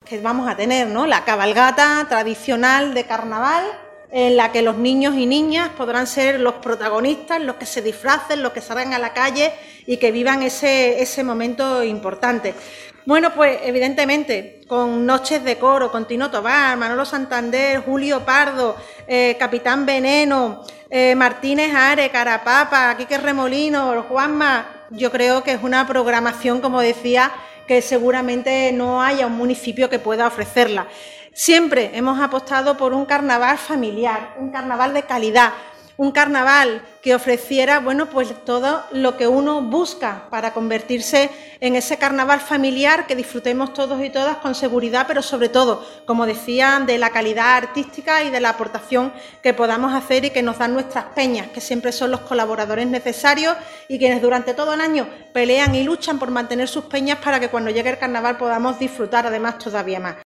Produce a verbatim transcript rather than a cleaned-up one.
que vamos a tener, ¿no? La cabalgata tradicional de carnaval, en la que los niños y niñas podrán ser los protagonistas, los que se disfracen, los que salgan a la calle y que vivan ese, ese momento importante. Bueno, pues evidentemente, con noches de coro, con Tino Tobar, Manolo Santander, Julio Pardo, eh, Capitán Veneno, eh, Martínez Are, Carapapa, Quique Remolino, Juanma, yo creo que es una programación, como decía, que seguramente no haya un municipio que pueda ofrecerla. Siempre hemos apostado por un carnaval familiar, un carnaval de calidad, un carnaval que ofreciera, bueno, pues todo lo que uno busca para convertirse en ese carnaval familiar que disfrutemos todos y todas con seguridad, pero sobre todo, como decía, de la calidad artística y de la aportación que podamos hacer y que nos dan nuestras peñas, que siempre son los colaboradores necesarios y quienes durante todo el año pelean y luchan por mantener sus peñas para que cuando llegue el carnaval podamos disfrutar además todavía más.